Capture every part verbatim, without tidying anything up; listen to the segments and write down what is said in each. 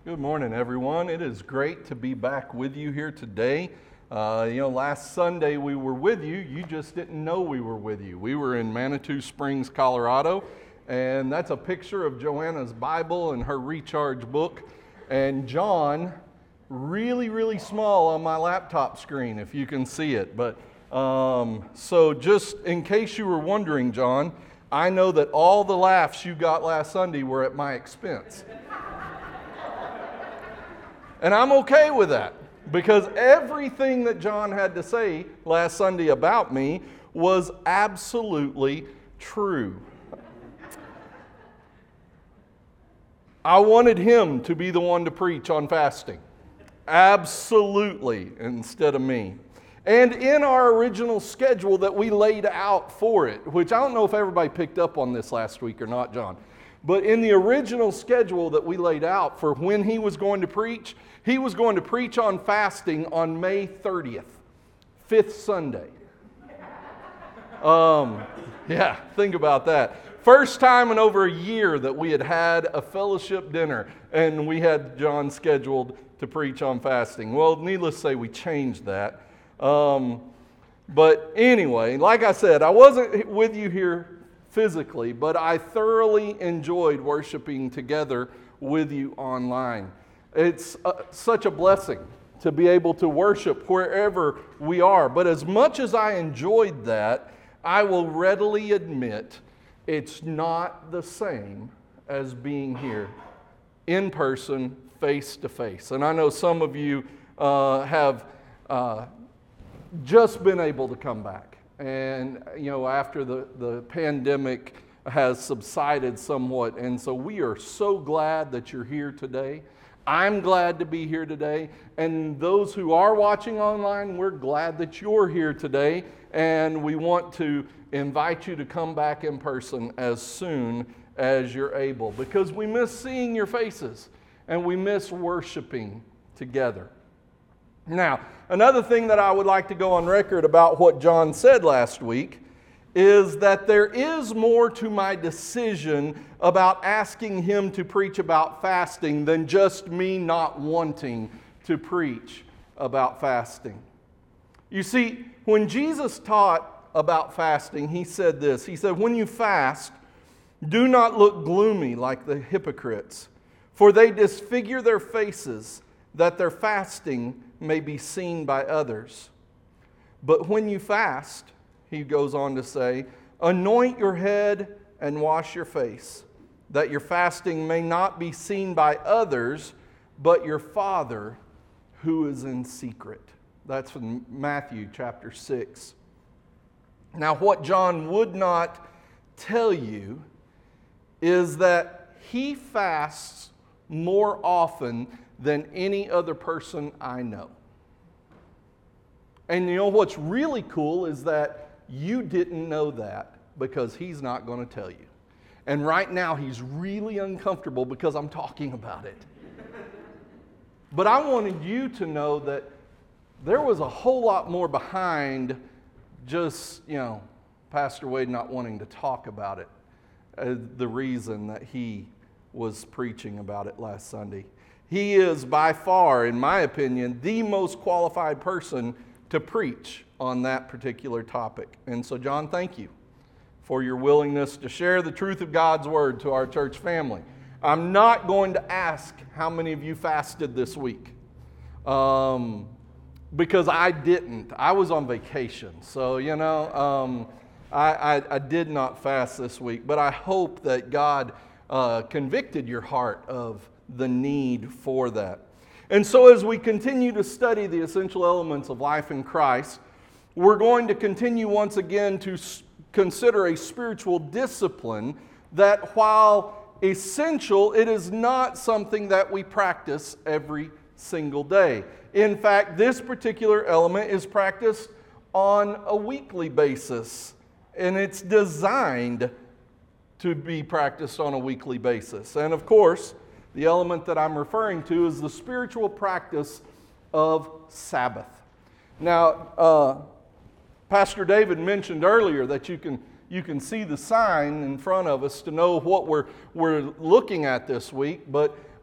Good morning, everyone. It is great to be back with you here today. Uh, you know, last Sunday we were with you. You just didn't know we were with you. We were in Manitou Springs, Colorado, and that's a picture of Joanna's Bible and her recharge book. And John, really, really small on my laptop screen, if you can see it. But um, so just in case you were wondering, John, I know that all the laughs you got last Sunday were at my expense. And I'm okay with that, because everything that John had to say last Sunday about me was absolutely true. I wanted him to be the one to preach on fasting. Absolutely, instead of me. And in our original schedule that we laid out for it, which I don't know if everybody picked up on this last week or not, John, but in the original schedule that we laid out for when he was going to preach, he was going to preach on fasting on May thirtieth, fifth Sunday. Um, yeah, think about that. First time in over a year that we had had a fellowship dinner and we had John scheduled to preach on fasting. Well, needless to say, we changed that. Um, but anyway, like I said, I wasn't with you here physically, but I thoroughly enjoyed worshiping together with you online. It's uh, such a blessing to be able to worship wherever we are. But as much as I enjoyed that, I will readily admit it's not the same as being here in person, face to face. And I know some of you uh, have uh, just been able to come back. And, you know, after the, the pandemic has subsided somewhat. And so we are so glad that you're here today. I'm glad to be here today. And those who are watching online, we're glad that you're here today. And we want to invite you to come back in person as soon as you're able, because we miss seeing your faces and we miss worshiping together. Now, another thing that I would like to go on record about what John said last week is that there is more to my decision about asking him to preach about fasting than just me not wanting to preach about fasting. You see, when Jesus taught about fasting, he said this. He said, "When you fast, do not look gloomy like the hypocrites, for they disfigure their faces, that their fasting may be seen by others. But when you fast," he goes on to say, "anoint your head and wash your face, that your fasting may not be seen by others, but your Father who is in secret." That's from Matthew chapter six. Now, what John would not tell you is that he fasts more often than any other person I know. And you know what's really cool is that you didn't know that, because he's not going to tell you. And right now he's really uncomfortable because I'm talking about it. But I wanted you to know that there was a whole lot more behind just, you know, Pastor Wade not wanting to talk about it, uh, the reason that he was preaching about it last Sunday. He is by far, in my opinion, the most qualified person to preach on that particular topic. And so, John, thank you for your willingness to share the truth of God's Word to our church family. I'm not going to ask how many of you fasted this week, um, because I didn't. I was on vacation. So, you know, um, I, I, I did not fast this week. But I hope that God uh, convicted your heart of the need for that. And so as we continue to study the essential elements of life in Christ, we're going to continue once again to consider a spiritual discipline that, while essential, it is not something that we practice every single day. In fact, this particular element is practiced on a weekly basis, and it's designed to be practiced on a weekly basis. And of course, the element that I'm referring to is the spiritual practice of Sabbath. Now, uh, Pastor David mentioned earlier that you can you can see the sign in front of us to know what we're we're looking at this week. But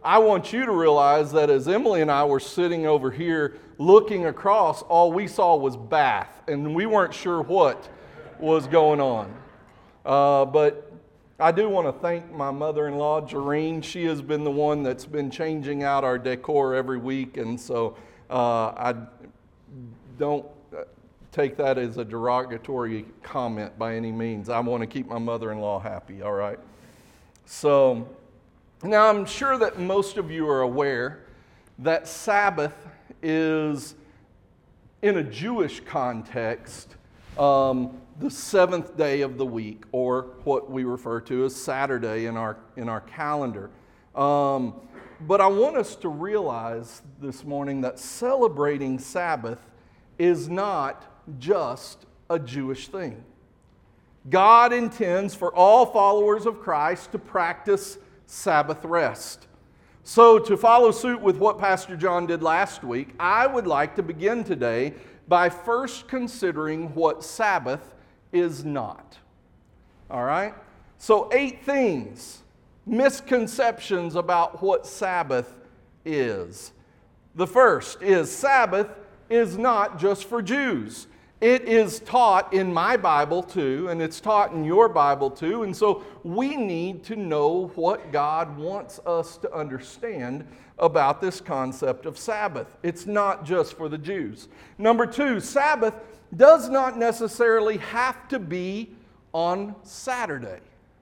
I want you to realize that as Emily and I were sitting over here looking across, all we saw was Bath, and we weren't sure what was going on. Uh, but I do want to thank my mother-in-law, Jareen. She has been the one that's been changing out our decor every week, and so uh, I don't take that as a derogatory comment by any means. I want to keep my mother-in-law happy, all right? So, now I'm sure that most of you are aware that Sabbath is, in a Jewish context, um, the seventh day of the week, or what we refer to as Saturday in our, in our calendar. Um, but I want us to realize this morning that celebrating Sabbath is not just a Jewish thing. God intends for all followers of Christ to practice Sabbath rest. So, to follow suit with what Pastor John did last week, I would like to begin today by first considering what Sabbath is not. All right? So, eight things, misconceptions about what Sabbath is. The first is Sabbath is not just for Jews. It is taught in my Bible too, and it's taught in your Bible too, and so we need to know what God wants us to understand about this concept of Sabbath. It's not just for the Jews. Number two, Sabbath does not necessarily have to be on Saturday,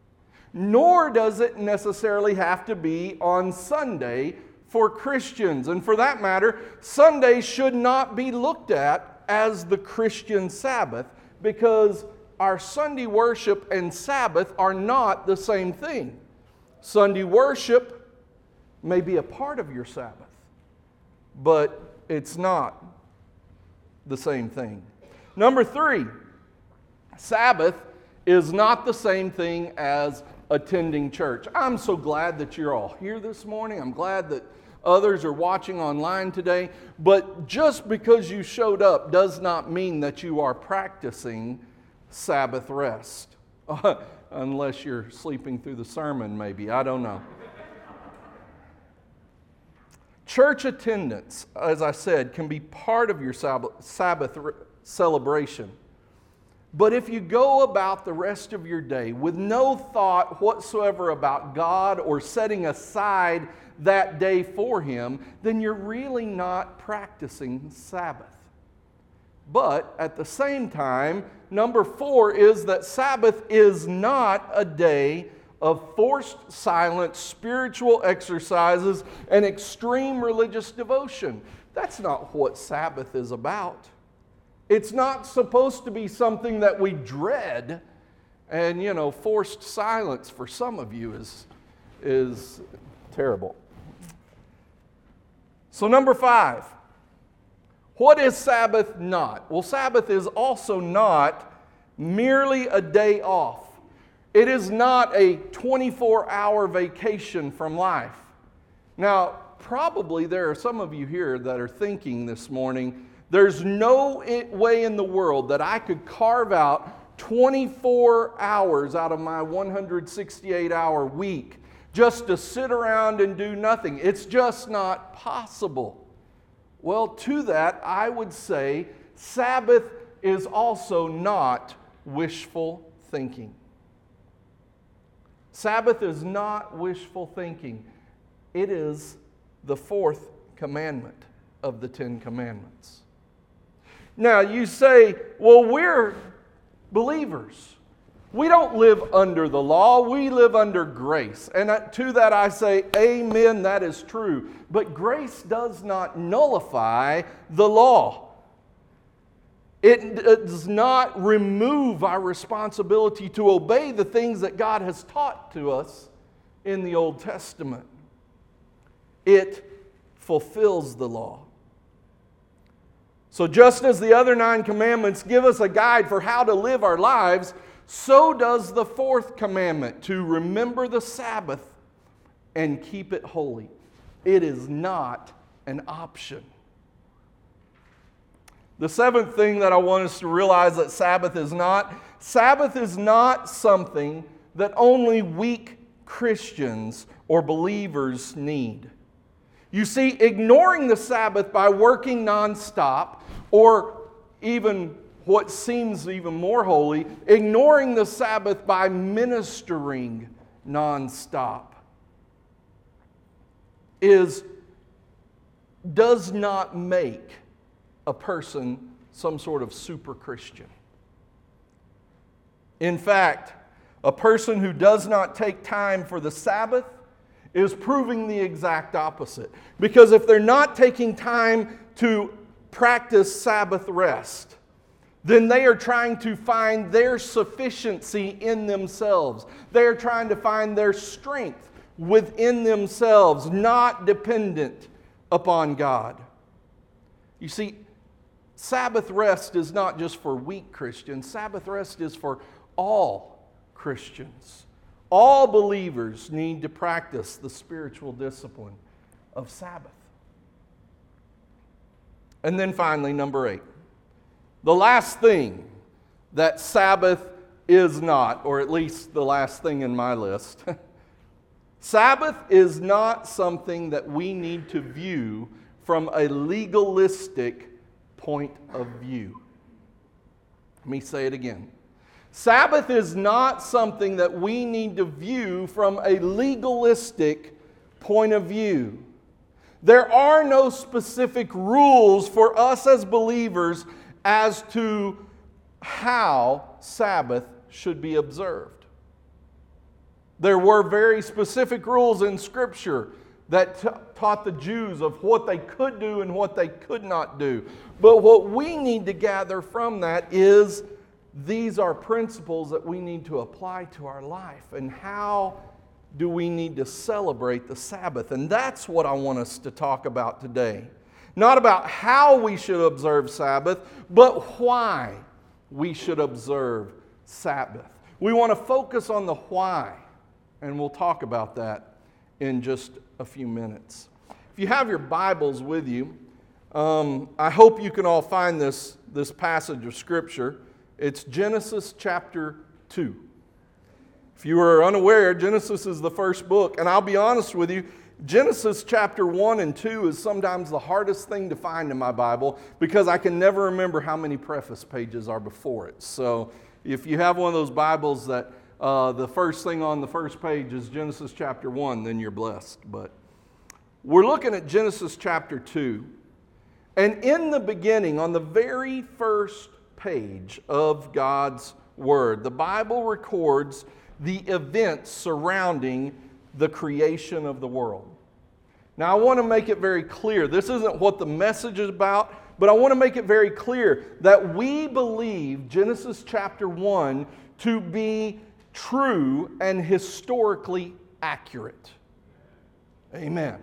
nor does it necessarily have to be on Sunday for Christians. And for that matter, Sunday should not be looked at as the Christian Sabbath, because our Sunday worship and Sabbath are not the same thing. Sunday worship may be a part of your Sabbath, but it's not the same thing. Number three, Sabbath is not the same thing as attending church. I'm so glad that you're all here this morning. I'm glad that others are watching online today, but just because you showed up does not mean that you are practicing Sabbath rest. Unless you're sleeping through the sermon, maybe. I don't know. Church attendance, as I said, can be part of your Sabbath celebration. But if you go about the rest of your day with no thought whatsoever about God or setting aside that day for Him, then you're really not practicing Sabbath. But at the same time, number four is that Sabbath is not a day of forced silence, spiritual exercises, and extreme religious devotion. That's not what Sabbath is about. It's not supposed to be something that we dread. And, you know, forced silence for some of you is, is terrible. So number five, what is Sabbath not? Well, Sabbath is also not merely a day off. It is not a twenty-four hour vacation from life. Now, probably there are some of you here that are thinking this morning, there's no way in the world that I could carve out twenty-four hours out of my one hundred sixty-eight hour week just to sit around and do nothing. It's just not possible. Well, to that, I would say Sabbath is also not wishful thinking. Sabbath is not wishful thinking. It is the fourth commandment of the Ten Commandments. Now, you say, well, we're believers. We don't live under the law. We live under grace. And to that I say, amen, that is true. But grace does not nullify the law. It does not remove our responsibility to obey the things that God has taught to us in the Old Testament. It fulfills the law. So just as the other nine commandments give us a guide for how to live our lives, so does the fourth commandment, to remember the Sabbath and keep it holy. It is not an option. The seventh thing that I want us to realize that Sabbath is not, Sabbath is not something that only weak Christians or believers need. You see, ignoring the Sabbath by working nonstop, or even what seems even more holy, ignoring the Sabbath by ministering nonstop, is does not make a person some sort of super Christian. In fact, a person who does not take time for the Sabbath is proving the exact opposite. Because if they're not taking time to practice Sabbath rest, then they are trying to find their sufficiency in themselves. They are trying to find their strength within themselves, not dependent upon God. You see, Sabbath rest is not just for weak Christians. Sabbath rest is for all Christians. All believers need to practice the spiritual discipline of Sabbath. And then finally, number eight. The last thing that Sabbath is not, or at least the last thing in my list, Sabbath is not something that we need to view from a legalistic point of view. Let me say it again. Sabbath is not something that we need to view from a legalistic point of view. There are no specific rules for us as believers as to how Sabbath should be observed. There were very specific rules in Scripture that t- taught the Jews of what they could do and what they could not do. But what we need to gather from that is these are principles that we need to apply to our life. And how do we need to celebrate the Sabbath? And that's what I want us to talk about today. Not about how we should observe Sabbath, but why we should observe Sabbath. We want to focus on the why, and we'll talk about that in just a few minutes. If you have your Bibles with you, um, I hope you can all find this, this passage of Scripture. It's Genesis chapter two. If you are unaware, Genesis is the first book. And I'll be honest with you, Genesis chapter one and two is sometimes the hardest thing to find in my Bible because I can never remember how many preface pages are before it. So if you have one of those Bibles that uh, the first thing on the first page is Genesis chapter one, then you're blessed. But we're looking at Genesis chapter two. And in the beginning, on the very first page of God's Word, the Bible records the events surrounding the creation of the world. Now, I want to make it very clear. This isn't what the message is about, but I want to make it very clear that we believe Genesis chapter one to be true and historically accurate. Amen.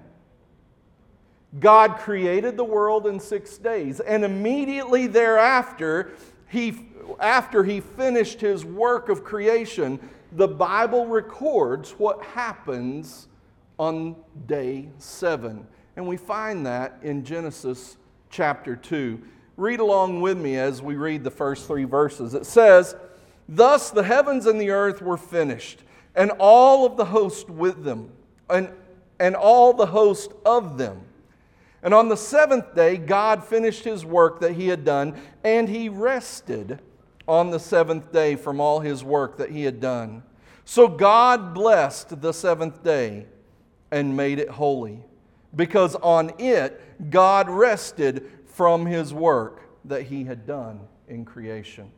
God created the world in six days, and immediately thereafter, he, after he finished his work of creation, the Bible records what happens on day seven. And we find that in Genesis chapter two. Read along with me as we read the first three verses. It says, "Thus the heavens and the earth were finished, and all of the host with them, and, and all the host of them. And on the seventh day, God finished his work that he had done, and he rested on the seventh day from all his work that he had done. So God blessed the seventh day and made it holy, because on it God rested from his work that he had done in creation."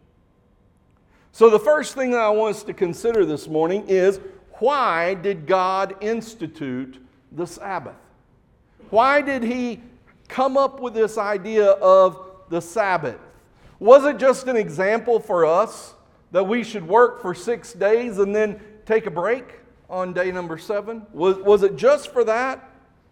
So the first thing that I want us to consider this morning is, why did God institute the Sabbath? Why did he come up with this idea of the Sabbath? Was it just an example for us that we should work for six days and then take a break on day number seven? Was, was it just for that?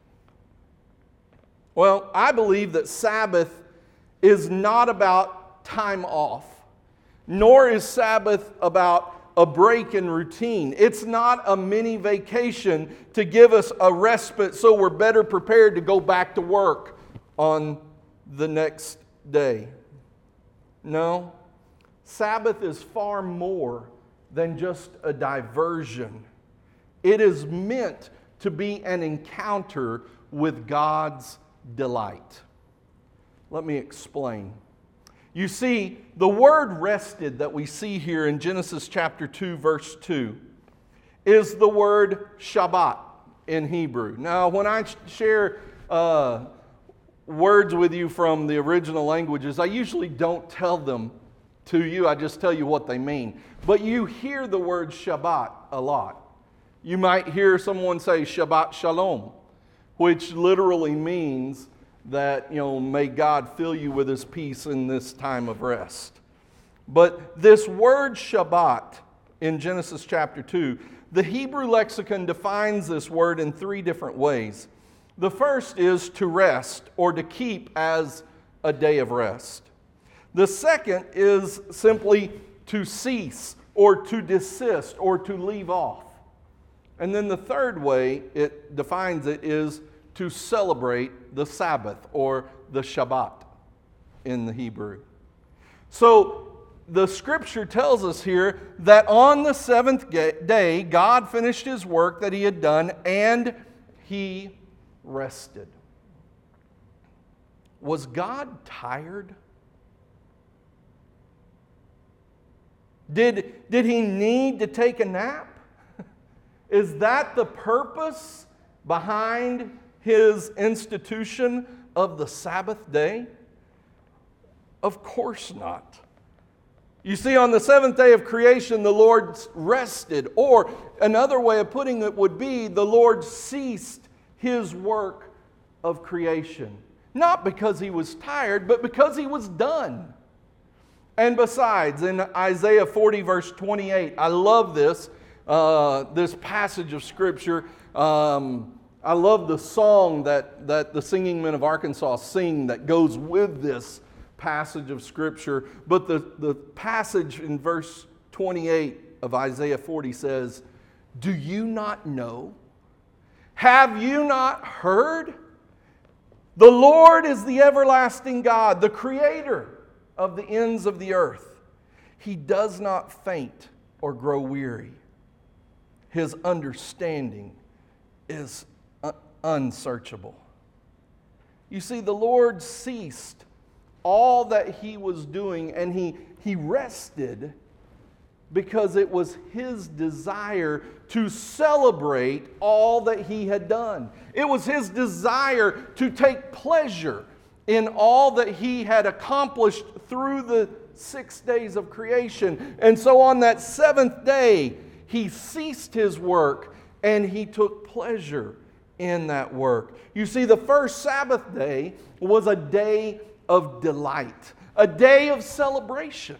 Well, I believe that Sabbath is not about time off, nor is Sabbath about a break in routine. It's not a mini vacation to give us a respite so we're better prepared to go back to work on the next day. No, Sabbath is far more than just a diversion. It is meant to be an encounter with God's delight. Let me explain. You see, the word rested that we see here in Genesis chapter two, verse two, is the word Shabbat in Hebrew. Now, when I share uh, words with you from the original languages, I usually don't tell them to you. I just tell you what they mean. But you hear the word Shabbat a lot. You might hear someone say Shabbat Shalom, which literally means that, you know, may God fill you with His peace in this time of rest. But this word Shabbat in Genesis chapter two, the Hebrew lexicon defines this word in three different ways. The first is to rest or to keep as a day of rest. The second is simply to cease or to desist or to leave off. And then the third way it defines it is to celebrate the Sabbath or the Shabbat in the Hebrew. So the scripture tells us here that on the seventh day, God finished His work that He had done and He rested. Was God tired? Did, did He need to take a nap? Is that the purpose behind His institution of the Sabbath day? Of course not. You see, on the seventh day of creation, the Lord rested, or another way of putting it would be the Lord ceased His work of creation. Not because He was tired, but because He was done. And besides, in Isaiah forty, verse twenty-eight, I love this, uh, this passage of Scripture. Um, I love the song that, that the Singing Men of Arkansas sing that goes with this passage of Scripture. But the, the passage in verse twenty-eight of Isaiah forty says, "Do you not know? Have you not heard? The Lord is the everlasting God, the Creator of the ends of the earth. He does not faint or grow weary. His understanding is un- unsearchable." You see, the Lord ceased all that He was doing and He, he rested because it was His desire to celebrate all that He had done. It was His desire to take pleasure in all that He had accomplished through the six days of creation. And so on that seventh day, He ceased His work and He took pleasure in that work. You see, the first Sabbath day was a day of delight, a day of celebration.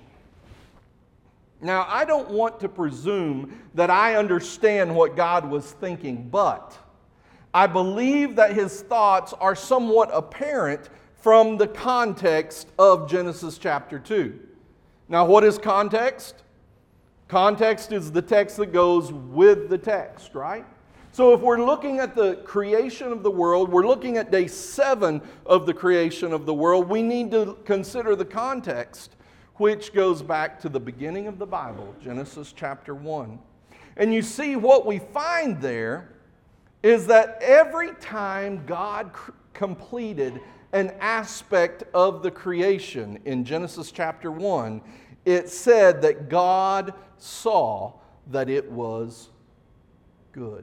Now, I don't want to presume that I understand what God was thinking, but I believe that His thoughts are somewhat apparent from the context of Genesis chapter two. Now, what is context? Context is the text that goes with the text, right? So if we're looking at the creation of the world, we're looking at day seven of the creation of the world, we need to consider the context, which goes back to the beginning of the Bible, Genesis chapter one. And you see, what we find there is that every time God cr- completed an aspect of the creation in Genesis chapter one, it said that God saw that it was good.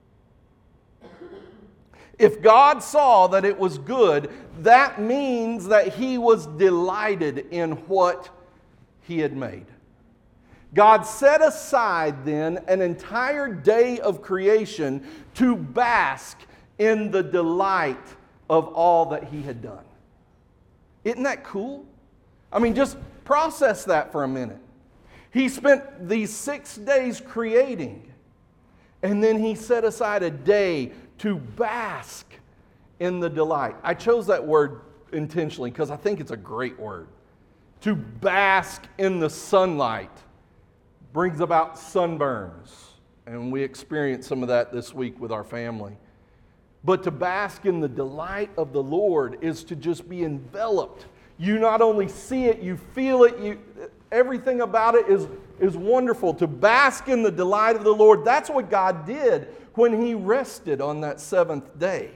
If God saw that it was good, that means that He was delighted in what He had made. God set aside then an entire day of creation to bask in the delight of all that He had done. Isn't that cool? I mean, just process that for a minute. He spent these six days creating, and then He set aside a day to bask in the delight. I chose that word intentionally because I think it's a great word. To bask in the sunlight brings about sunburns, and we experienced some of that this week with our family. But to bask in the delight of the Lord is to just be enveloped. You not only see it, you feel it, you, Everything about it is, is wonderful. To bask in the delight of the Lord. That's what God did when He rested on that seventh day.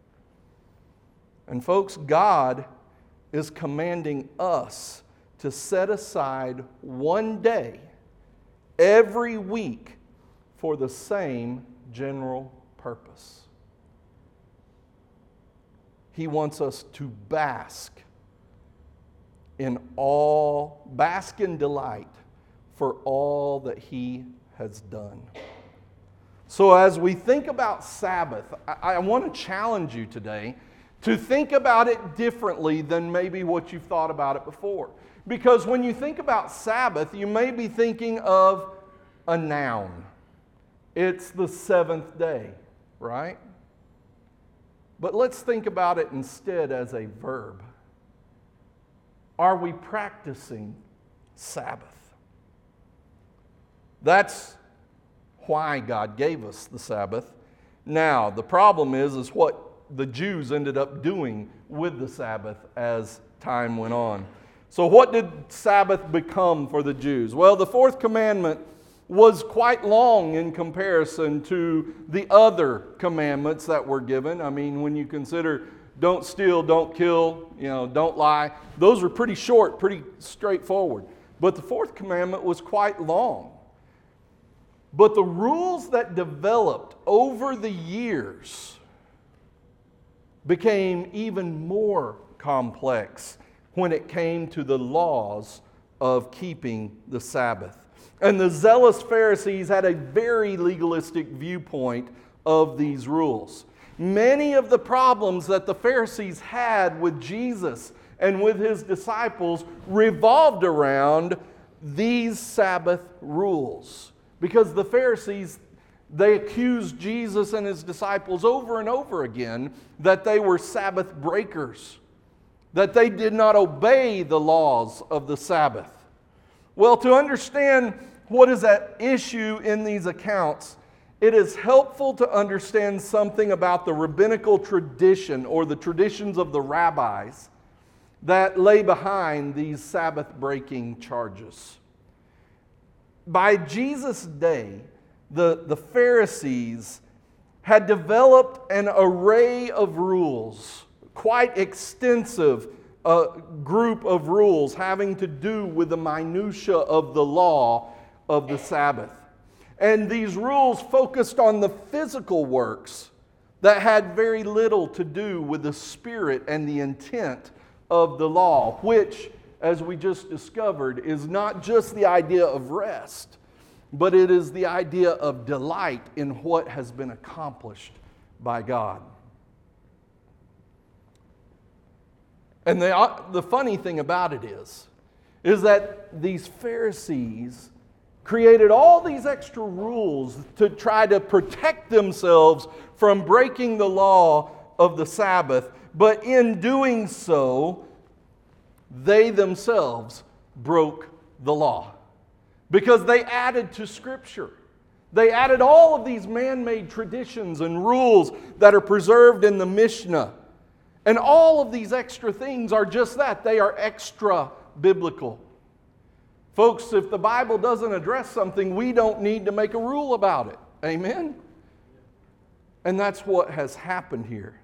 And folks, God is commanding us to set aside one day every week for the same general purpose. He wants us to bask in all, bask in delight for all that He has done. So as we think about Sabbath, I, I want to challenge you today to think about it differently than maybe what you've thought about it before. Because when you think about Sabbath, you may be thinking of a noun. It's the seventh day, right? But let's think about it instead as a verb. Are we practicing Sabbath? That's why God gave us the Sabbath. Now, the problem is, is what the Jews ended up doing with the Sabbath as time went on. So what did Sabbath become for the Jews? Well, the fourth commandment was quite long in comparison to the other commandments that were given. I mean, when you consider don't steal, don't kill, you know, don't lie, those were pretty short, pretty straightforward. But the fourth commandment was quite long. But the rules that developed over the years became even more complex when it came to the laws of keeping the Sabbath. And the zealous Pharisees had a very legalistic viewpoint of these rules. Many of the problems that the Pharisees had with Jesus and with His disciples revolved around these Sabbath rules. Because the Pharisees, they accused Jesus and His disciples over and over again that they were Sabbath breakers, that they did not obey the laws of the Sabbath. Well, to understand what is at issue in these accounts, it is helpful to understand something about the rabbinical tradition or the traditions of the rabbis that lay behind these Sabbath-breaking charges. By Jesus' day, the, the Pharisees had developed an array of rules, quite extensive uh, group of rules having to do with the minutia of the law of the Sabbath. And these rules focused on the physical works that had very little to do with the spirit and the intent of the law, which, as we just discovered, is not just the idea of rest, but it is the idea of delight in what has been accomplished by God. And the, the funny thing about it is, is that these Pharisees created all these extra rules to try to protect themselves from breaking the law of the Sabbath, but in doing so, they themselves broke the law. Because they added to Scripture. They added all of these man-made traditions and rules that are preserved in the Mishnah. And all of these extra things are just that. They are extra biblical. Folks, if the Bible doesn't address something, we don't need to make a rule about it. Amen? And that's what has happened here.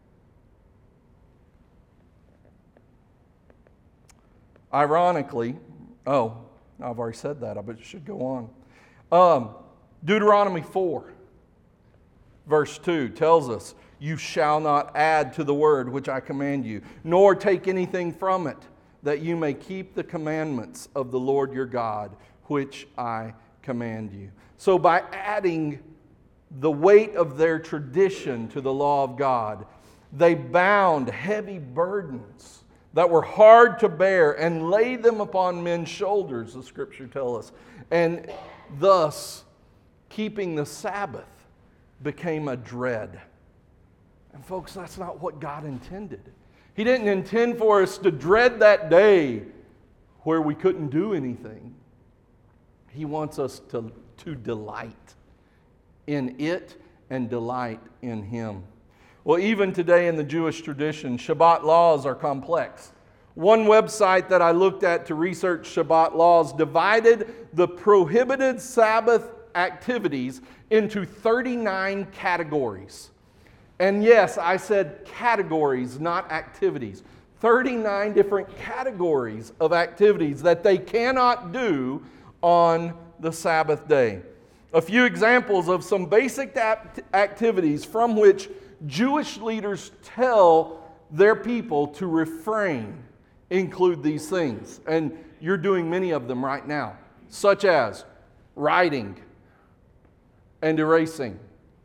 Ironically, oh, I've already said that. I bet it should go on. Um, Deuteronomy four, verse two tells us, "You shall not add to the word which I command you, nor take anything from it, that you may keep the commandments of the Lord your God, which I command you." So by adding the weight of their tradition to the law of God, they bound heavy burdens that were hard to bear and laid them upon men's shoulders, the Scripture tells us. And thus, keeping the Sabbath became a dread. And folks, that's not what God intended. He didn't intend for us to dread that day where we couldn't do anything. He wants us to, to delight in it and delight in Him. Well, even today in the Jewish tradition, Shabbat laws are complex. One website that I looked at to research Shabbat laws divided the prohibited Sabbath activities into thirty-nine categories. And yes, I said categories, not activities. thirty-nine different categories of activities that they cannot do on the Sabbath day. A few examples of some basic activities from which Jewish leaders tell their people to refrain include these things. And you're doing many of them right now, such as writing and erasing.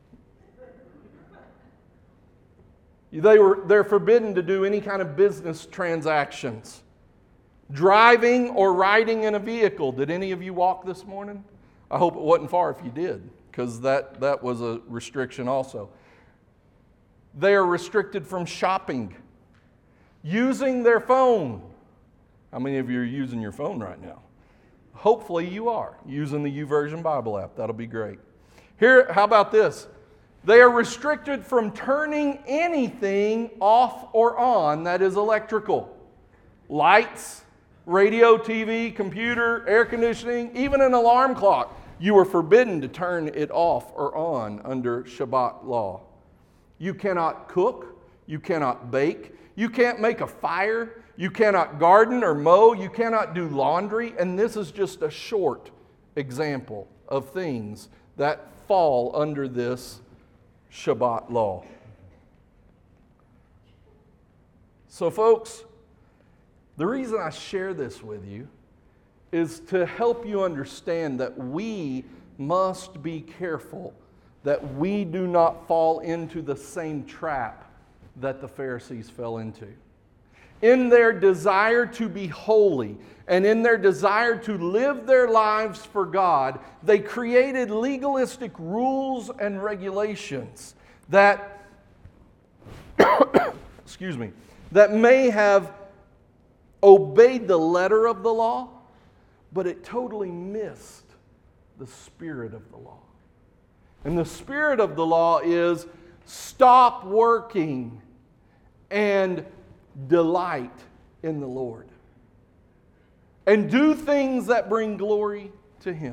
They were, they're forbidden to do any kind of business transactions. Driving or riding in a vehicle. Did any of you walk this morning? I hope it wasn't far if you did, because that, that was a restriction also. They are restricted from shopping. Using their phone. How many of you are using your phone right now? Hopefully you are using the YouVersion Bible app. That'll be great. Here, how about this? They are restricted from turning anything off or on that is electrical. Lights, radio, T V, computer, air conditioning, even an alarm clock. You are forbidden to turn it off or on under Shabbat law. You cannot cook. You cannot bake. You can't make a fire. You cannot garden or mow. You cannot do laundry. And this is just a short example of things that fall under this Shabbat law. So folks, the reason I share this with you is to help you understand that we must be careful that we do not fall into the same trap that the Pharisees fell into. In their desire to be holy and in their desire to live their lives for God, they created legalistic rules and regulations that, excuse me, that may have obeyed the letter of the law, but it totally missed the spirit of the law. And the spirit of the law is stop working and delight in the Lord. And do things that bring glory to Him.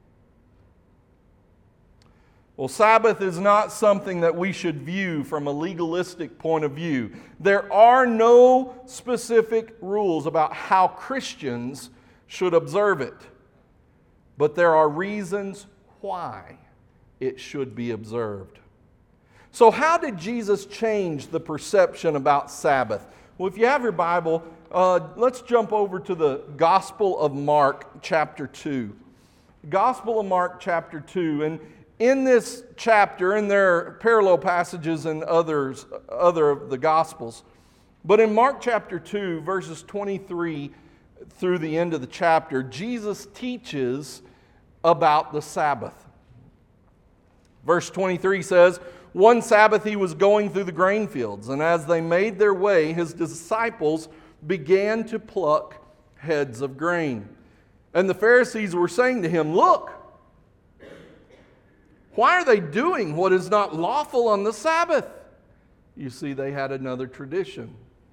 Well, Sabbath is not something that we should view from a legalistic point of view. There are no specific rules about how Christians should observe it. But there are reasons why it should be observed. So how did Jesus change the perception about Sabbath? Well, if you have your Bible, uh, let's jump over to the Gospel of Mark, chapter two. Gospel of Mark, chapter two. And in this chapter, and there are parallel passages in others, other of the Gospels, but in Mark chapter two, verses twenty-three through the end of the chapter, Jesus teaches about the Sabbath. Verse twenty-three says, "One Sabbath he was going through the grain fields, and as they made their way, his disciples began to pluck heads of grain. And the Pharisees were saying to him, 'Look, why are they doing what is not lawful on the Sabbath?'" You see, they had another tradition.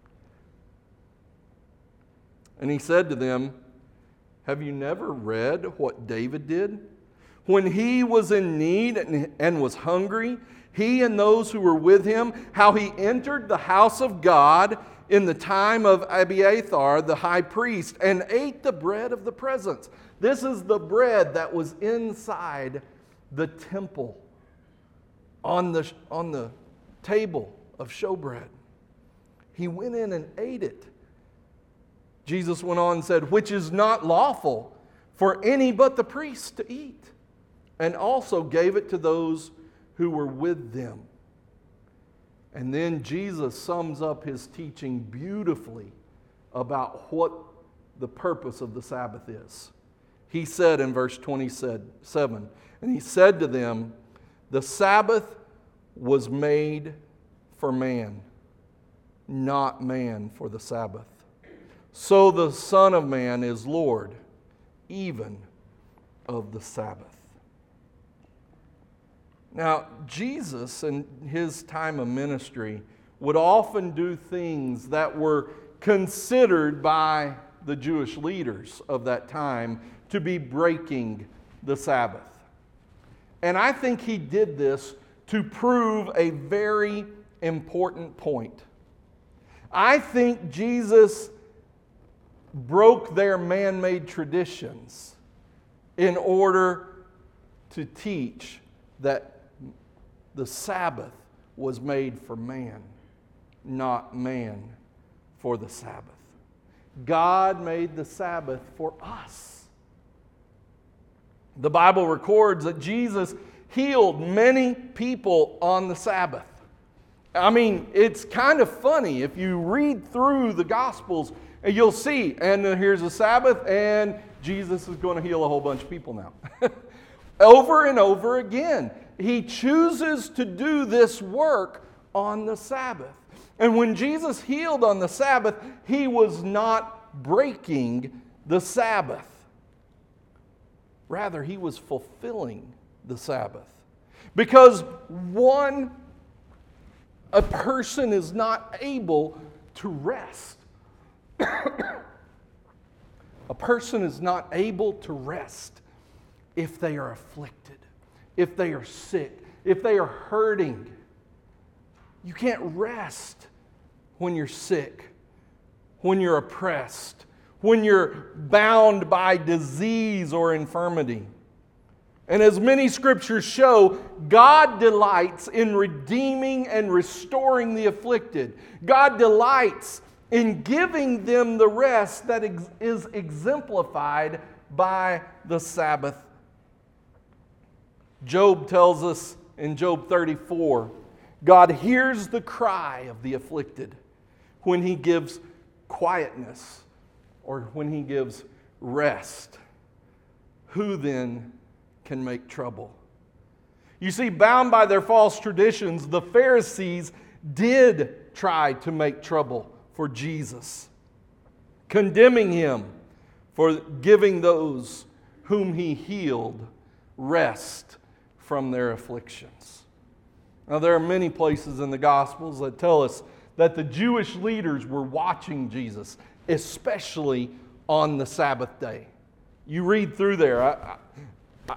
And he said to them, "Have you never read what David did? When he was in need and was hungry, he and those who were with him, how he entered the house of God in the time of Abiathar, the high priest, and ate the bread of the presence." This is the bread that was inside the temple on the, on the table of showbread. He went in and ate it. Jesus went on and said, "Which is not lawful for any but the priest to eat," and also gave it to those who were with them. And then Jesus sums up his teaching beautifully about what the purpose of the Sabbath is. He said in verse twenty-seven, "And he said to them, 'The Sabbath was made for man, not man for the Sabbath. So the Son of Man is Lord, even of the Sabbath.'" Now, Jesus in his time of ministry would often do things that were considered by the Jewish leaders of that time to be breaking the Sabbath. And I think he did this to prove a very important point. I think Jesus broke their man-made traditions in order to teach that the Sabbath was made for man, not man for the Sabbath. God made the Sabbath for us. The Bible records that Jesus healed many people on the Sabbath. I mean, it's kind of funny if you read through the Gospels and you'll see, and here's a Sabbath, and Jesus is going to heal a whole bunch of people now. Over and over again, he chooses to do this work on the Sabbath. And when Jesus healed on the Sabbath, he was not breaking the Sabbath. Rather, he was fulfilling the Sabbath. Because one, a person is not able to rest. A person is not able to rest if they are afflicted, if they are sick, if they are hurting. You can't rest when you're sick, when you're oppressed, when you're bound by disease or infirmity. And as many scriptures show, God delights in redeeming and restoring the afflicted. God delights in giving them the rest that ex- is exemplified by the Sabbath. Job tells us in Job thirty-four, God hears the cry of the afflicted when he gives quietness or when he gives rest. Who then can make trouble? You see, bound by their false traditions, the Pharisees did try to make trouble for Jesus, condemning him for giving those whom he healed rest from their afflictions. Now, there are many places in the Gospels that tell us that the Jewish leaders were watching Jesus, especially on the Sabbath day. You read through there. I, I,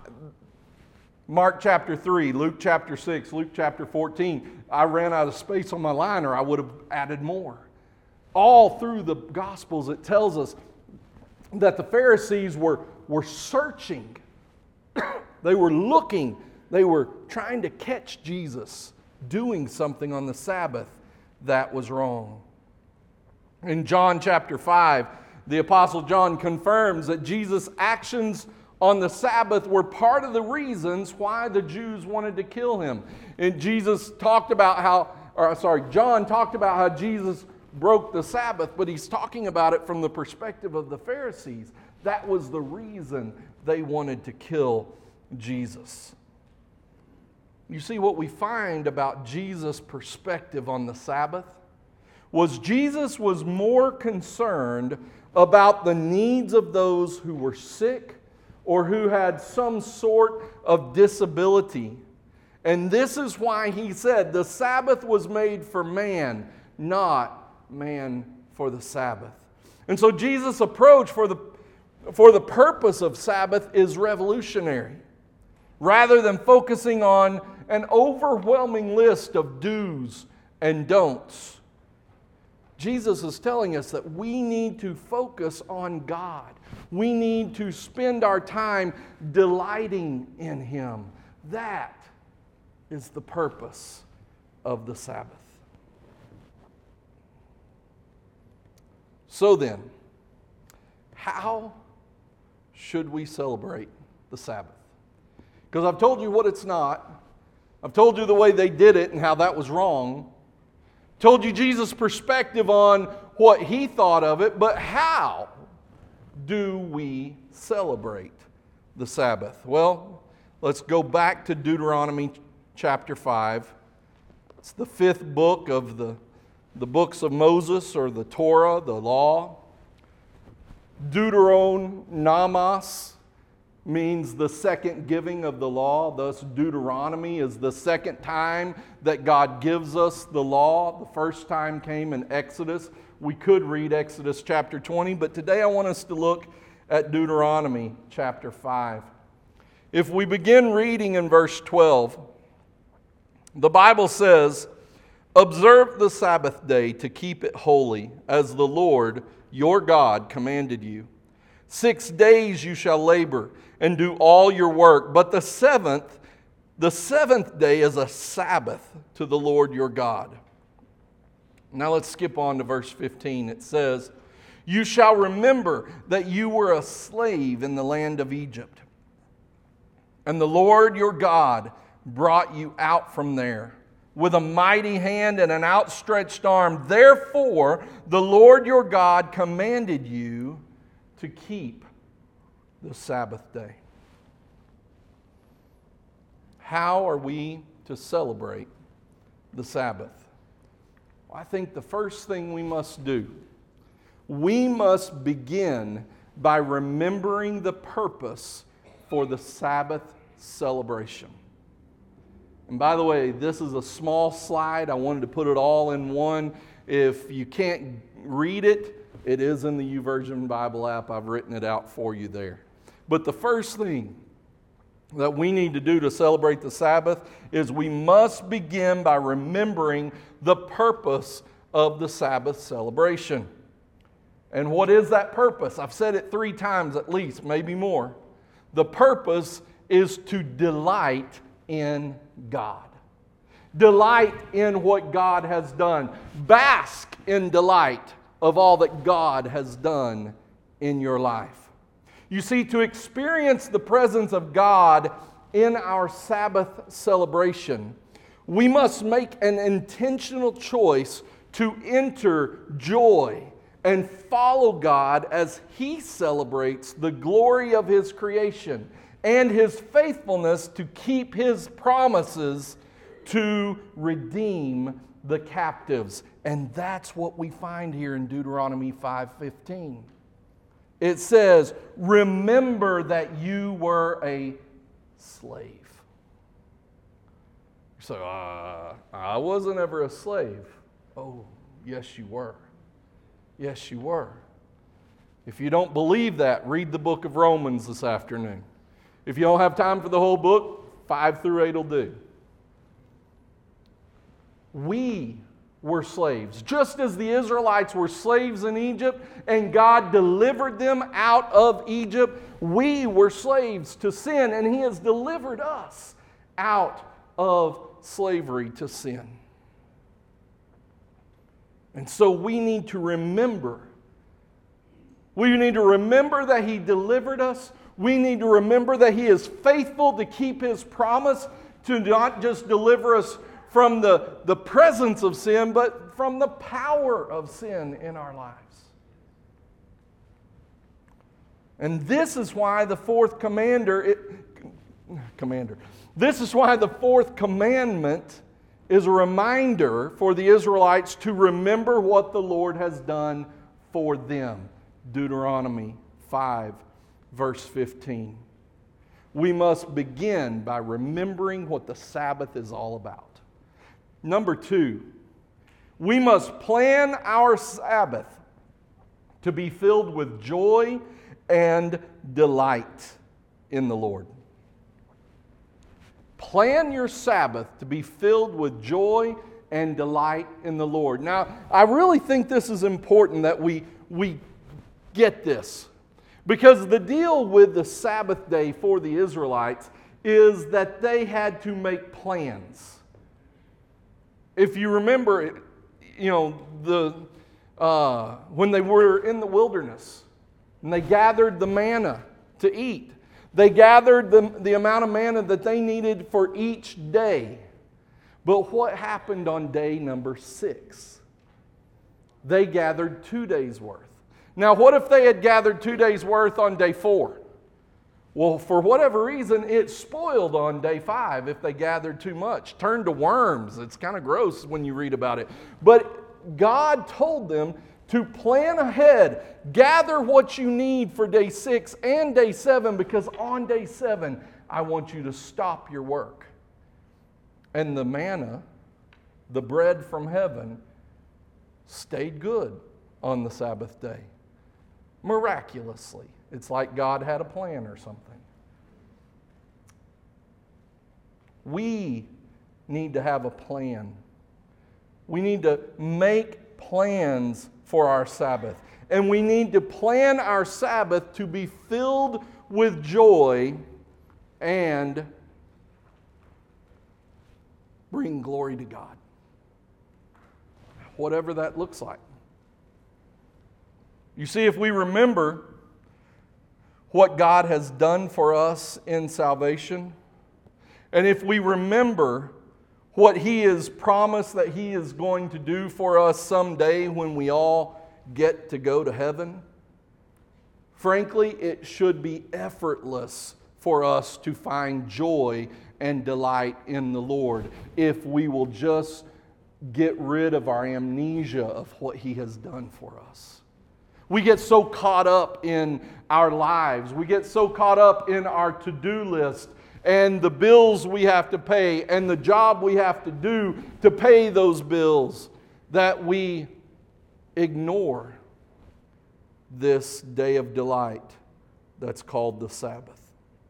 Mark chapter three, Luke chapter six, Luke chapter fourteen. I ran out of space on my liner. I would have added more. All through the Gospels, it tells us that the Pharisees were, were searching. They were looking. They were trying to catch Jesus doing something on the Sabbath that was wrong. In John chapter five, the Apostle John confirms that Jesus' actions on the Sabbath were part of the reasons why the Jews wanted to kill him. And Jesus talked about how, or sorry, John talked about how Jesus broke the Sabbath, but he's talking about it from the perspective of the Pharisees. That was the reason they wanted to kill Jesus. You see, what we find about Jesus' perspective on the Sabbath was Jesus was more concerned about the needs of those who were sick or who had some sort of disability. And this is why he said the Sabbath was made for man, not man for the Sabbath. And so Jesus' approach for the, for the purpose of Sabbath is revolutionary. Rather than focusing on an overwhelming list of do's and don'ts, Jesus is telling us that we need to focus on God. We need to spend our time delighting in Him. That is the purpose of the Sabbath. So then, how should we celebrate the Sabbath? Because I've told you what it's not. I've told you the way they did it and how that was wrong. Told you Jesus' perspective on what he thought of it, but how do we celebrate the Sabbath? Well, let's go back to Deuteronomy chapter five. It's the fifth book of the, the books of Moses, or the Torah, the law. Deuteronomos means the second giving of the law. Thus, Deuteronomy is the second time that God gives us the law. The first time came in Exodus. We could read Exodus chapter twenty, but today I want us to look at Deuteronomy chapter five. If we begin reading in verse twelve, the Bible says, "Observe the Sabbath day to keep it holy, as the Lord your God commanded you. Six days you shall labor and do all your work, but the seventh, the seventh day is a Sabbath to the Lord your God." Now let's skip on to verse fifteen. It says, "You shall remember that you were a slave in the land of Egypt, and the Lord your God brought you out from there with a mighty hand and an outstretched arm. Therefore, the Lord your God commanded you to keep the Sabbath day." How are we to celebrate the Sabbath? Well, I think the first thing we must do, we must begin by remembering the purpose for the Sabbath celebration. And by the way, this is a small slide. I wanted to put it all in one. If you can't read it, it is in the YouVersion Bible app. I've written it out for you there. But the first thing that we need to do to celebrate the Sabbath is we must begin by remembering the purpose of the Sabbath celebration. And what is that purpose? I've said it three times at least, maybe more. The purpose is to delight in God. Delight in what God has done. Bask in delight of all that God has done in your life. You see, to experience the presence of God in our Sabbath celebration, we must make an intentional choice to enter joy and follow God as He celebrates the glory of His creation and His faithfulness to keep His promises to redeem the captives. And that's what we find here in Deuteronomy five fifteen. It says, "Remember that you were a slave." So, uh, I wasn't ever a slave. Oh, yes you were. Yes you were. If you don't believe that, read the book of Romans this afternoon. If you don't have time for the whole book, five through eight will do. We were slaves, just as the Israelites were slaves in Egypt, and God delivered them out of Egypt. We were slaves to sin, and He has delivered us out of slavery to sin. And so we need to remember. We need to remember that He delivered us. We need to remember that He is faithful to keep His promise to not just deliver us from the, the presence of sin, but from the power of sin in our lives. And this is why the fourth commander, it, commander, this is why the fourth commandment is a reminder for the Israelites to remember what the Lord has done for them. Deuteronomy five, verse fifteen. We must begin by remembering what the Sabbath is all about. Number two, we must plan our Sabbath to be filled with joy and delight in the Lord. Plan your Sabbath to be filled with joy and delight in the Lord. Now, I really think this is important that we, we get this. Because the deal with the Sabbath day for the Israelites is that they had to make plans. If you remember, you know, the uh, when they were in the wilderness and they gathered the manna to eat, they gathered the, the amount of manna that they needed for each day. But what happened on day number six? They gathered two days' worth. Now, what if they had gathered two days' worth on day four? Well, for whatever reason, it spoiled on day five if they gathered too much. Turned to worms. It's kind of gross when you read about it. But God told them to plan ahead. Gather what you need for day six and day seven, because on day seven, I want you to stop your work. And the manna, the bread from heaven, stayed good on the Sabbath day. Miraculously. It's like God had a plan or something. We need to have a plan. We need to make plans for our Sabbath. And we need to plan our Sabbath to be filled with joy and bring glory to God. Whatever that looks like. You see, if we remember what God has done for us in salvation, and if we remember what He has promised that He is going to do for us someday when we all get to go to heaven, frankly, it should be effortless for us to find joy and delight in the Lord if we will just get rid of our amnesia of what He has done for us. We get so caught up in our lives. We get so caught up in our to-do list and the bills we have to pay and the job we have to do to pay those bills that we ignore this day of delight that's called the Sabbath.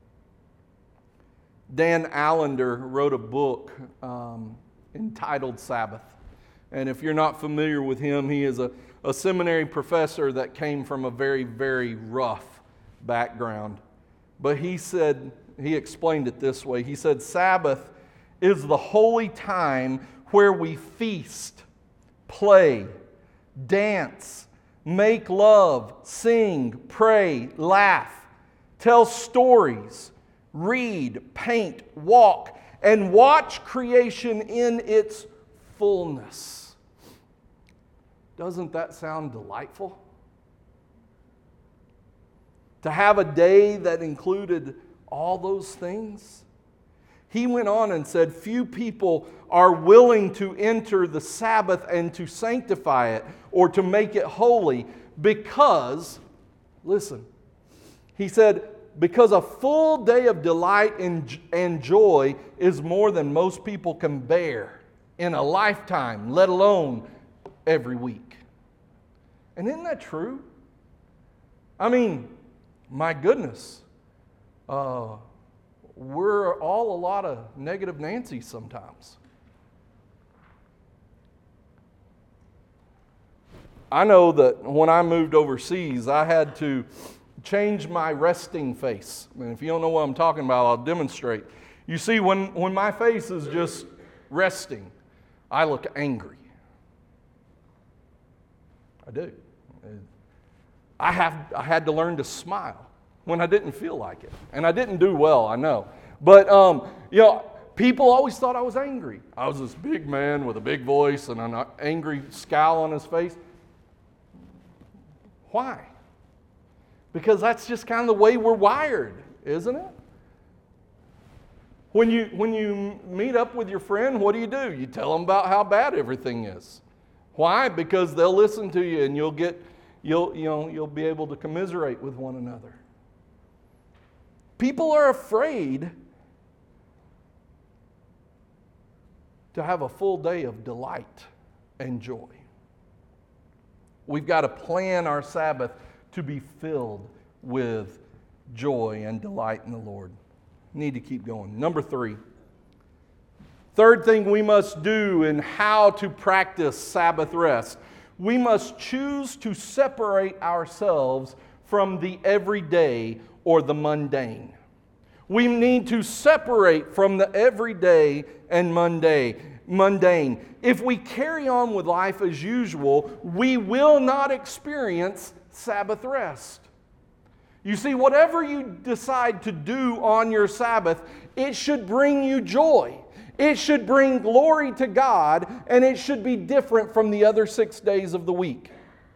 Dan Allender wrote a book um, entitled Sabbath. And if you're not familiar with him, he is a, a seminary professor that came from a very, very rough background. But he said, he explained it this way. He said, Sabbath is the holy time where we feast, play, dance, make love, sing, pray, laugh, tell stories, read, paint, walk, and watch creation in its fullness. Doesn't that sound delightful? To have a day that included all those things? He went on and said, few people are willing to enter the Sabbath and to sanctify it or to make it holy because, listen, he said, because a full day of delight and joy is more than most people can bear in a lifetime, let alone every week. And isn't that true? I mean, my goodness, uh, we're all a lot of negative Nancy's sometimes. I know that when I moved overseas, I had to change my resting face. And if you don't know what I'm talking about, I'll demonstrate. You see, when, when my face is just resting, I look angry. I do. I have I had to learn to smile when I didn't feel like it. And I didn't do well, I know. But, um, you know, people always thought I was angry. I was this big man with a big voice and an angry scowl on his face. Why? Because that's just kind of the way we're wired, isn't it? When you, when you meet up with your friend, what do you do? You tell them about how bad everything is. Why? Because they'll listen to you and you'll get, you'll, you know, you'll be able to commiserate with one another. People are afraid to have a full day of delight and joy. We've got to plan our Sabbath to be filled with joy and delight in the Lord. Need to keep going. Number three. Third thing we must do in how to practice Sabbath rest. We must choose to separate ourselves from the everyday or the mundane. We need to separate from the everyday and mundane. Mundane. If we carry on with life as usual, we will not experience Sabbath rest. You see, whatever you decide to do on your Sabbath, it should bring you joy. It should bring glory to God, and it should be different from the other six days of the week.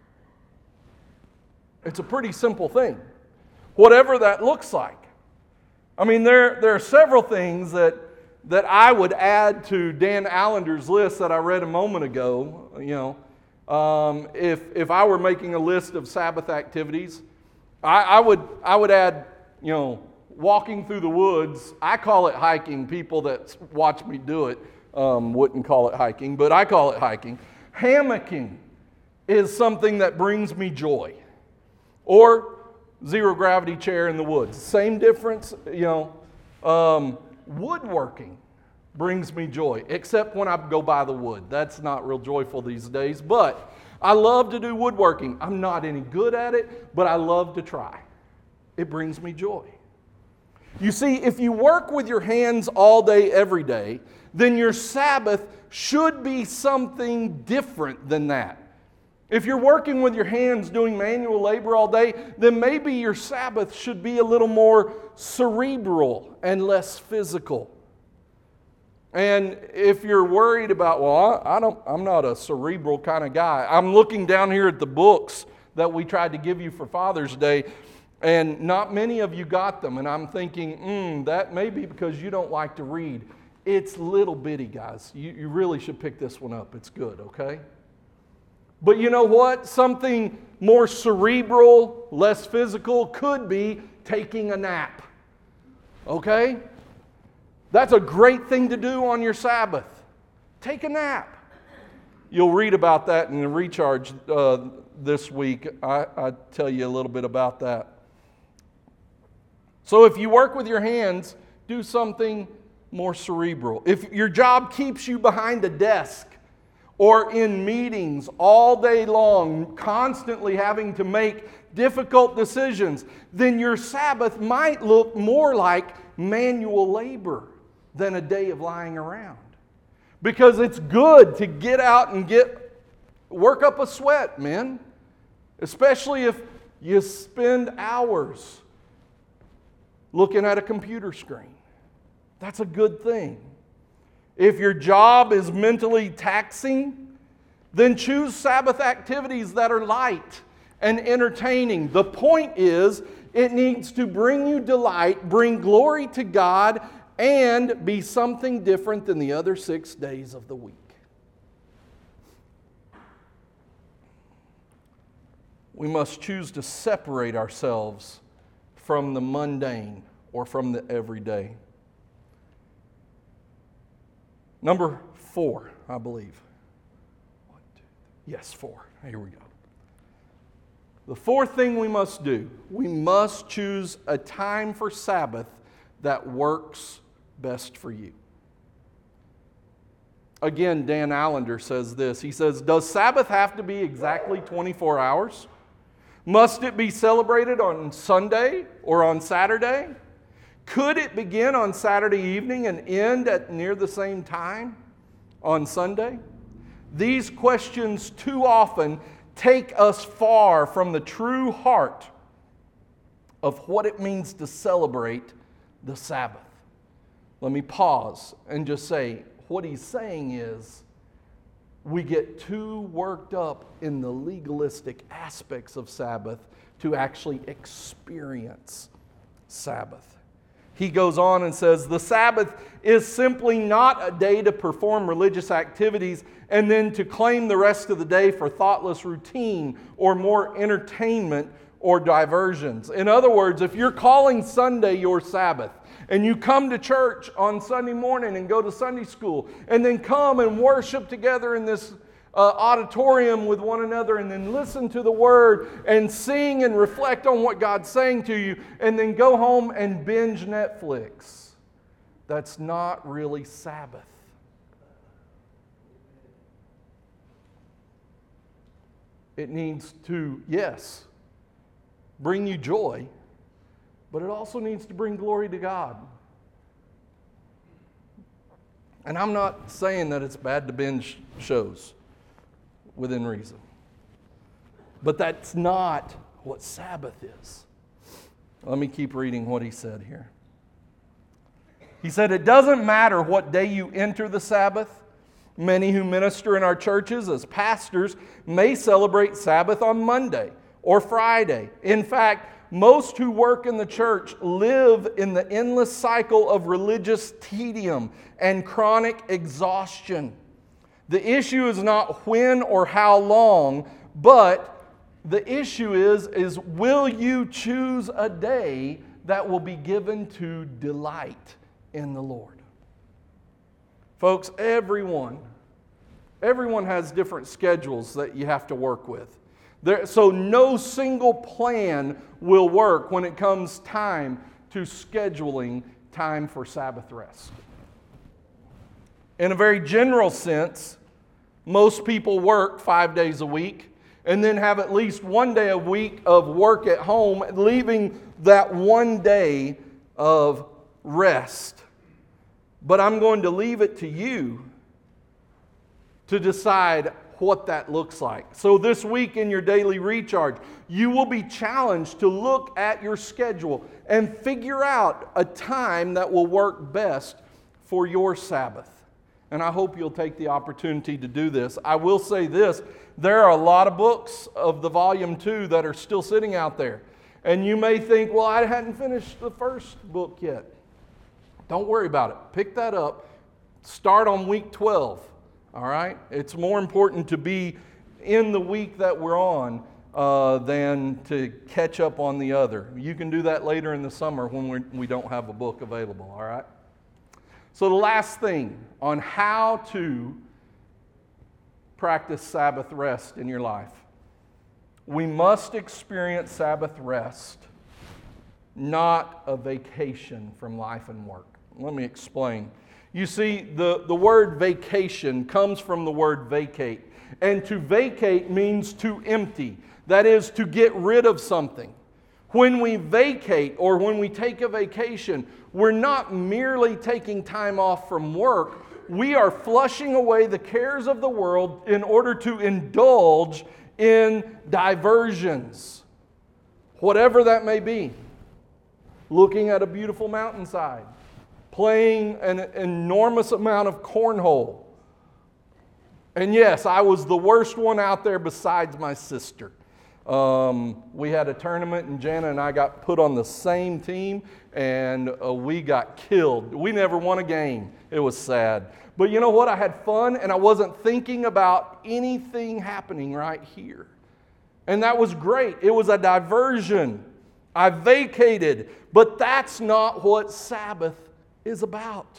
It's a pretty simple thing, whatever that looks like. I mean, there, there are several things that, that I would add to Dan Allender's list that I read a moment ago. You know, Um, if, if I were making a list of Sabbath activities, I, I would I would add, you know, walking through the woods. I call it hiking. People that watch me do it um, wouldn't call it hiking, but I call it hiking. Hammocking is something that brings me joy. Or zero gravity chair in the woods. Same difference, you know. Um, woodworking brings me joy, except when I go buy the wood. That's not real joyful these days, but I love to do woodworking. I'm not any good at it, but I love to try. It brings me joy. You see, if you work with your hands all day, every day, then your Sabbath should be something different than that. If you're working with your hands doing manual labor all day, then maybe your Sabbath should be a little more cerebral and less physical. And if you're worried about, well, I, I don't, I'm not a cerebral kind of guy. I'm looking down here at the books that we tried to give you for Father's Day, and not many of you got them. And I'm thinking, hmm, that may be because you don't like to read. It's little bitty, guys. You, you really should pick this one up. It's good, okay? But you know what? Something more cerebral, less physical could be taking a nap. Okay? That's a great thing to do on your Sabbath. Take a nap. You'll read about that in the recharge uh, this week. I, I tell you a little bit about that. So if you work with your hands, do something more cerebral. If your job keeps you behind a desk, or in meetings all day long, constantly having to make difficult decisions, then your Sabbath might look more like manual labor than a day of lying around. Because it's good to get out and get work up a sweat, men. Especially if you spend hours looking at a computer screen. That's a good thing. If your job is mentally taxing, then choose Sabbath activities that are light and entertaining. The point is, it needs to bring you delight, bring glory to God, and be something different than the other six days of the week. We must choose to separate ourselves from the mundane or from the everyday. Number four, I believe. One, two, three. Yes, four. Here we go. The fourth thing we must do, we must choose a time for Sabbath that works best for you. Again, Dan Allender says this. He says, does Sabbath have to be exactly twenty-four hours? Must it be celebrated on Sunday or on Saturday? Could it begin on Saturday evening and end at near the same time on Sunday? These questions too often take us far from the true heart of what it means to celebrate the Sabbath. Let me pause and just say, what he's saying is, we get too worked up in the legalistic aspects of Sabbath to actually experience Sabbath. He goes on and says, the Sabbath is simply not a day to perform religious activities and then to claim the rest of the day for thoughtless routine or more entertainment or diversions. In other words, if you're calling Sunday your Sabbath, and you come to church on Sunday morning and go to Sunday school, and then come and worship together in this uh, auditorium with one another, and then listen to the Word, and sing and reflect on what God's saying to you, and then go home and binge Netflix, that's not really Sabbath. It needs to, yes, bring you joy, but it also needs to bring glory to God. And I'm not saying that it's bad to binge shows within reason. But that's not what Sabbath is. Let me keep reading what he said here. He said, it doesn't matter what day you enter the Sabbath. Many who minister in our churches as pastors may celebrate Sabbath on Monday or Friday. In fact, most who work in the church live in the endless cycle of religious tedium and chronic exhaustion. The issue is not when or how long, but the issue is, is will you choose a day that will be given to delight in the Lord? Folks, everyone, everyone has different schedules that you have to work with. There, so no single plan will work when it comes time to scheduling time for Sabbath rest. In a very general sense, most people work five days a week and then have at least one day a week of work at home, leaving that one day of rest. But I'm going to leave it to you to decide what that looks like. So this week in your daily recharge, you will be challenged to look at your schedule and figure out a time that will work best for your Sabbath. And I hope you'll take the opportunity to do this. I will say this, there are a lot of books of the volume two that are still sitting out there. And you may think, well, I hadn't finished the first book yet. Don't worry about it. Pick that up. Start on week twelve. All right? It's more important to be in the week that we're on uh, than to catch up on the other. You can do that later in the summer when we're, we don't have a book available. All right? So the last thing on how to practice Sabbath rest in your life. We must experience Sabbath rest, not a vacation from life and work. Let me explain. You see, the, the word vacation comes from the word vacate. And to vacate means to empty. That is, to get rid of something. When we vacate or when we take a vacation, we're not merely taking time off from work. We are flushing away the cares of the world in order to indulge in diversions, whatever that may be. Looking at a beautiful mountainside, playing an enormous amount of cornhole. And yes, I was the worst one out there besides my sister. Um, we had a tournament and Jana and I got put on the same team and uh, we got killed. We never won a game. It was sad. But you know what? I had fun and I wasn't thinking about anything happening right here. And that was great. It was a diversion. I vacated. But that's not what Sabbath is about.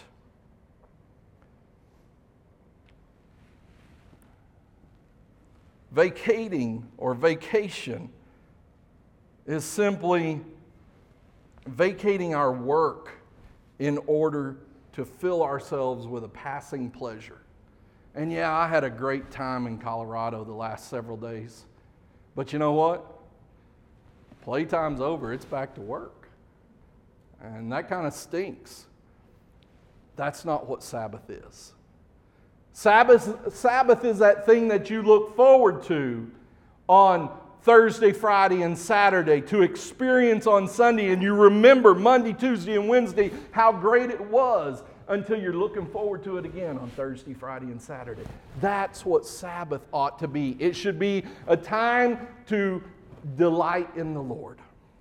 Vacating or vacation is simply vacating our work in order to fill ourselves with a passing pleasure. And yeah, I had a great time in Colorado the last several days. But you know what? Playtime's over. It's back to work. And that kind of stinks. That's not what Sabbath is. Sabbath, Sabbath is that thing that you look forward to on Thursday, Friday, and Saturday, to experience on Sunday, and you remember Monday, Tuesday, and Wednesday how great it was until you're looking forward to it again on Thursday, Friday, and Saturday. That's what Sabbath ought to be. It should be a time to delight in the Lord.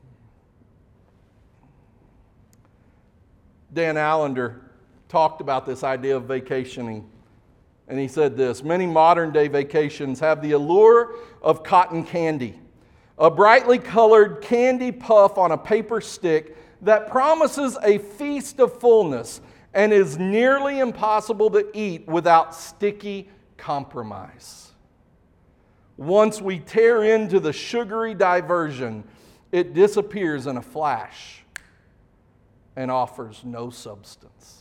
Dan Allender talked about this idea of vacationing. And he said this, many modern day vacations have the allure of cotton candy, a brightly colored candy puff on a paper stick that promises a feast of fullness and is nearly impossible to eat without sticky compromise. Once we tear into the sugary diversion, it disappears in a flash and offers no substance.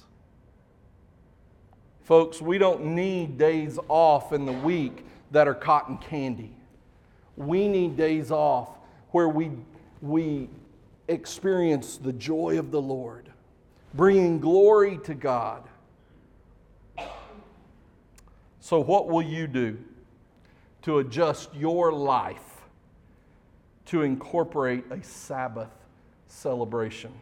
Folks, we don't need days off in the week that are cotton candy. We need days off where we, we experience the joy of the Lord, bringing glory to God. So what will you do to adjust your life to incorporate a Sabbath celebration?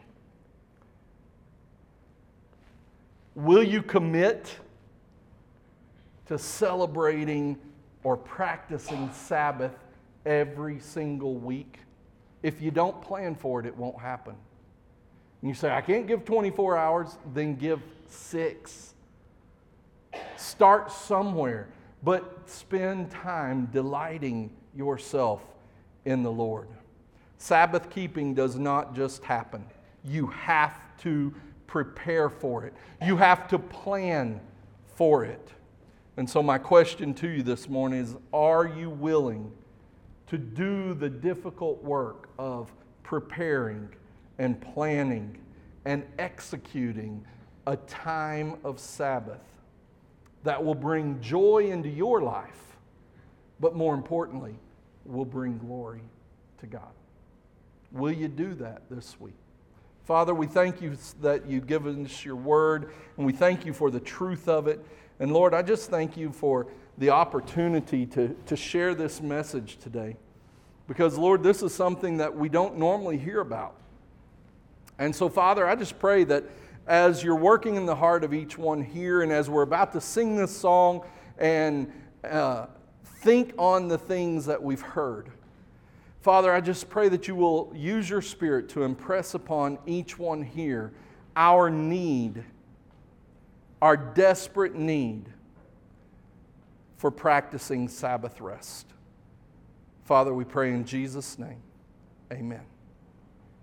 Will you commit to celebrating or practicing Sabbath every single week? If you don't plan for it, it won't happen. And you say, I can't give twenty-four hours, then give six. Start somewhere, but spend time delighting yourself in the Lord. Sabbath keeping does not just happen. You have to prepare for it. You have to plan for it. And so my question to you this morning is, are you willing to do the difficult work of preparing and planning and executing a time of Sabbath that will bring joy into your life, but more importantly, will bring glory to God? Will you do that this week? Father, we thank you that you've given us your word, and we thank you for the truth of it. And Lord, I just thank you for the opportunity to, to share this message today. Because, Lord, this is something that we don't normally hear about. And so, Father, I just pray that as you're working in the heart of each one here, and as we're about to sing this song and uh, think on the things that we've heard, Father, I just pray that you will use your Spirit to impress upon each one here our need, our desperate need for practicing Sabbath rest. Father, we pray in Jesus' name. Amen.